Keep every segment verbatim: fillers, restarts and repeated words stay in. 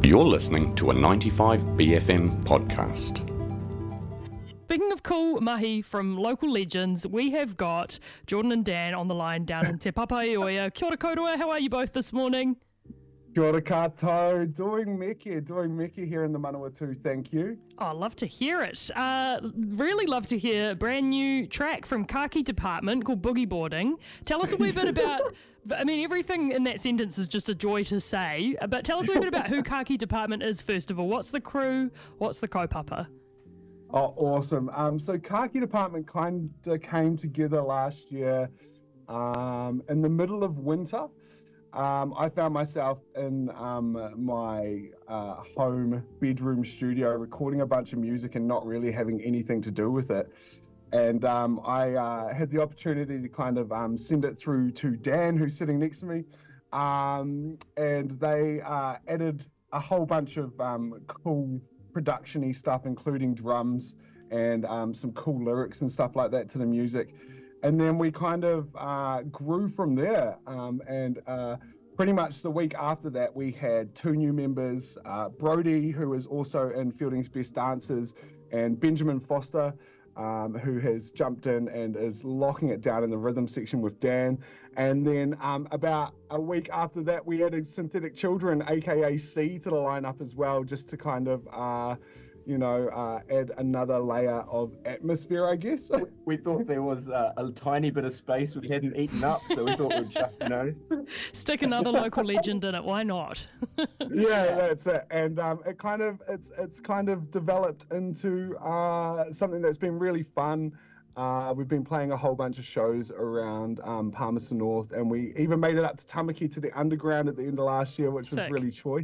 You're listening to a ninety-five B F M podcast. Speaking of cool mahi from local legends, we have got Jordan and Dan on the line down in Te Papaeoia. Kia ora kouroa, how are you both this morning? Kia ora koutou, doing meki, doing meki here in the Manawatu, thank you. Oh, I love to hear it. Uh, really love to hear a brand new track from Kaki Department called Boogie Boarding. Tell us a wee bit about, I mean, everything in that sentence is just a joy to say, but tell us a wee bit about who Kaki Department is first of all. What's the crew? What's the kaupapa? Oh, awesome. Um, so Kaki Department kind of came together last year um, in the middle of winter. Um, I found myself in um, my uh, home bedroom studio recording a bunch of music and not really having anything to do with it. And um, I uh, had the opportunity to kind of um, send it through to Dan, who's sitting next to me. Um, and they uh, added a whole bunch of um, cool production-y stuff, including drums and um, some cool lyrics and stuff like that to the music. And then we kind of uh, grew from there. Um, and uh, pretty much the week after that, we had two new members, uh, Brody, who is also in Fielding's Best Dancers, and Benjamin Foster, um, who has jumped in and is locking it down in the rhythm section with Dan. And then um, about a week after that, we added Synthetic Children, aka C, to the lineup as well, just to kind of... Uh, you know, uh, add another layer of atmosphere, I guess. We thought there was uh, a tiny bit of space we hadn't eaten up, so we thought we'd just, you know... Stick another local legend in it, why not? Yeah, that's it. And um, it kind of, it's it's kind of developed into uh, something that's been really fun. Uh, we've been playing a whole bunch of shows around um, Palmerston North, and we even made it up to Tamaki to the Underground at the end of last year, which Sick. was really choice.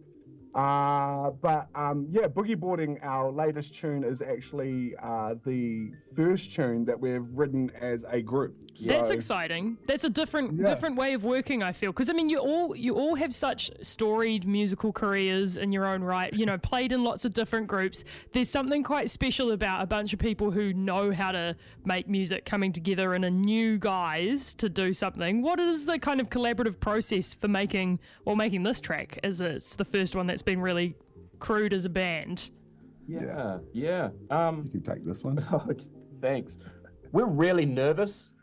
Uh, but um, yeah, Boogie Boarding, our latest tune, is actually uh, the first tune that we've written as a group. So, That's exciting. That's a different Yeah. different way of working, I feel, because I mean, you all you all have such storied musical careers in your own right. You know, played in lots of different groups. There's something quite special about a bunch of people who know how to make music coming together in a new guise to do something. What is the kind of collaborative process for making or making this track? As it's the first one that's been really crewed as a band. Yeah, yeah. Um, You can take this one. oh, thanks. We're really nervous.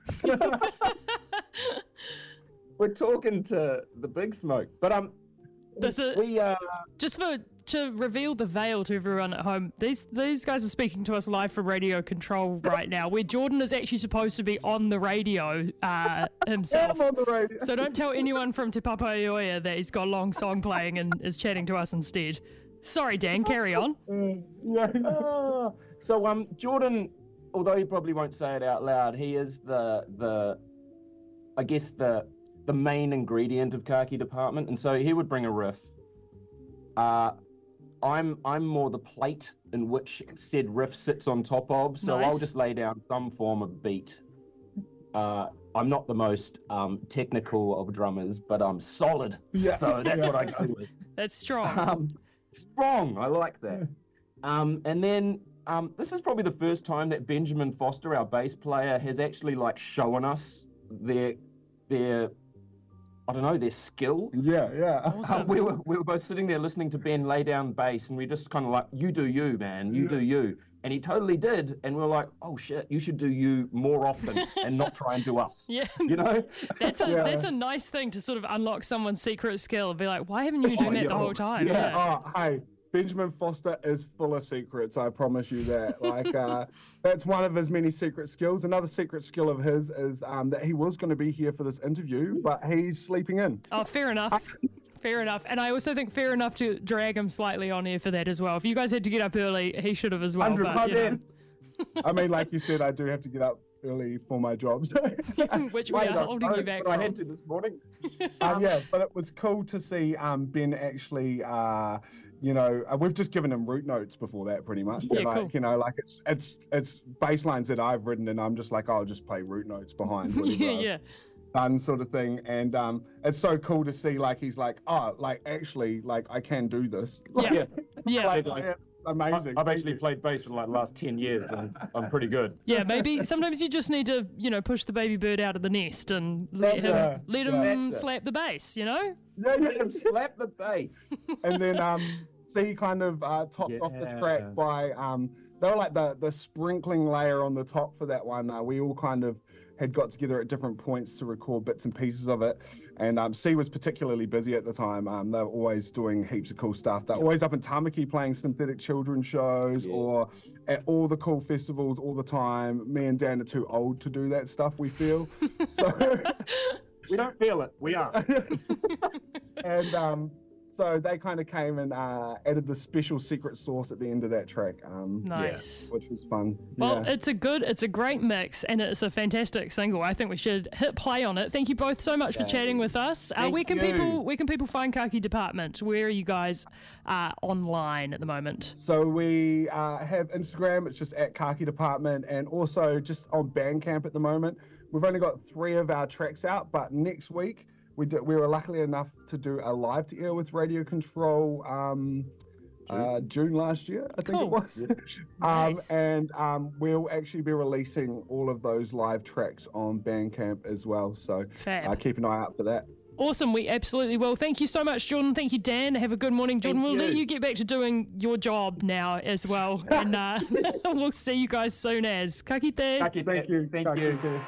We're talking to the Big Smoke, but um, This is, we uh, just for to reveal the veil to everyone at home, these these guys are speaking to us live from Radio Control right now, where Jordan is actually supposed to be on the radio uh, himself. I'm on the radio. So don't tell anyone from Te Papaeoia that he's got a long song playing and is chatting to us instead. Sorry, Dan, carry on. Yeah. ah. so um, Jordan, although he probably won't say it out loud, he is the the, I guess the the main ingredient of Kaki Department, and so he would bring a riff. Uh, I'm I'm more the plate in which said riff sits on top of, so Nice. I'll just lay down some form of beat. Uh, I'm not the most um, technical of drummers, but I'm solid, Yeah. so that's Yeah. what I go with. That's strong. Um, strong, I like that. Um, and then um, this is probably the first time that Benjamin Foster, our bass player, has actually like shown us their their I don't know their skill. Yeah, yeah. Awesome. Um, we were we were both sitting there listening to Ben lay down bass, and we just kind of like, you do you, man, you Yeah. do you. And he totally did, and we were like, oh shit, you should do you more often and not try and do us. Yeah, You know? that's a Yeah. that's a nice thing to sort of unlock someone's secret skill and be like, why haven't you been doing that the yo, whole time? yeah. Oh, hey, Benjamin Foster is full of secrets, I promise you that. Like, uh, that's one of his many secret skills. Another secret skill of his is um, that he was going to be here for this interview, but he's sleeping in. Oh, fair enough. Fair enough. And I also think fair enough to drag him slightly on here for that as well. If you guys had to get up early, he should have as well. But, you know, I mean, like you said, I do have to get up early for my jobs. which we Wait, are I holding you suppose, back but I from. had to this morning. um, yeah, but it was cool to see um, Ben actually, uh, you know, uh, we've just given him root notes before that, pretty much. Yeah, like, cool. you know, like it's it's it's bass lines that I've written, and I'm just like, I'll just play root notes behind. whatever yeah, I've yeah. done, sort of thing. And um, it's so cool to see, like, he's like, oh, like actually, like I can do this. Yeah. Yeah. Yeah. Like, Like, yeah, amazing. I've actually played bass for like the last ten years, and I'm pretty good. Yeah, maybe sometimes you just need to, you know, push the baby bird out of the nest and let him, Yeah, let yeah. him slap the bass, you know? Yeah, Let yeah. him slap the bass. And then um, C kind of uh, topped off the Yeah. track by um, they were like the the sprinkling layer on the top for that one. Uh, we all kind of had got together at different points to record bits and pieces of it, and um, C was particularly busy at the time. Um, they were always doing heaps of cool stuff. They're always up in Tamaki playing synthetic children's shows Yeah. or at all the cool festivals all the time. Me and Dan are too old to do that stuff, we feel. So. We don't feel it. We are. And um, so they kind of came and uh, added the special secret sauce at the end of that track. Um, Nice. Which was fun. Well, yeah. it's a good, it's a great mix, and it's a fantastic single. I think we should hit play on it. Thank you both so much for chatting with us. Uh, Thank where can you. people, where can people find Khaki Department? Where are you guys uh, online at the moment? So we uh, have Instagram. It's just at Khaki Department, and also just on Bandcamp at the moment. We've only got three of our tracks out, but next week we did, we were lucky enough to do a live to air with Radio Control um, uh, June last year, I think Cool. it was. um, Nice. and um, we'll actually be releasing all of those live tracks on Bandcamp as well. So Fab. uh, keep an eye out for that. Awesome, we absolutely will. Thank you so much, Jordan. Thank you, Dan. Have a good morning, Jordan. Thank we'll let you. you get back to doing your job now as well, and uh, we'll see you guys soon as. Ka kite. Thank you. Thank you. Thank Khaki. you.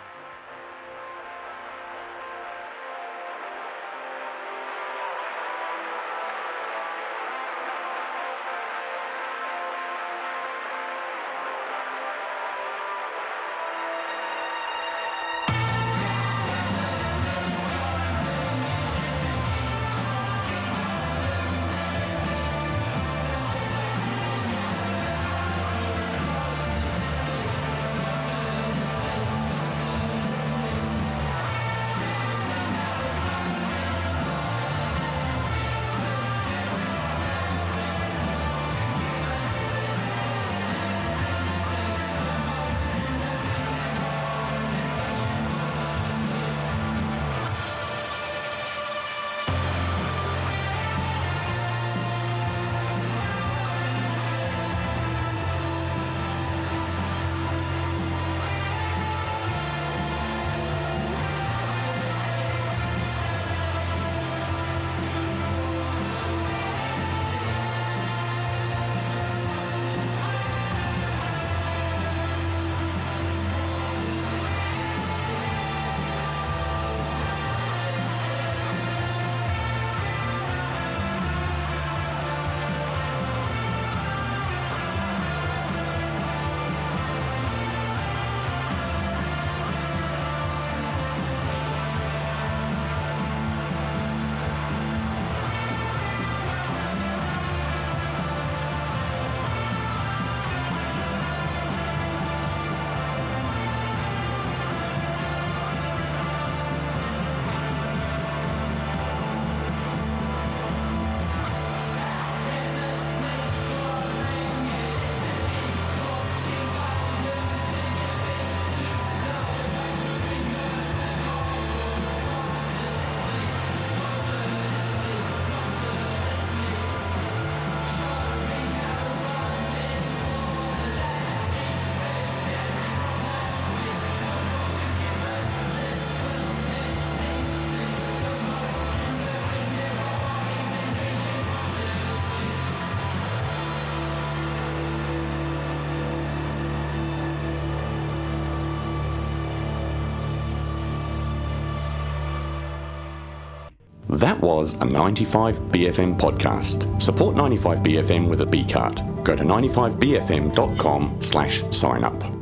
That was a ninety-five B F M podcast. Support ninety-five B F M with a B card. Go to ninety-five B F M dot com slash sign up.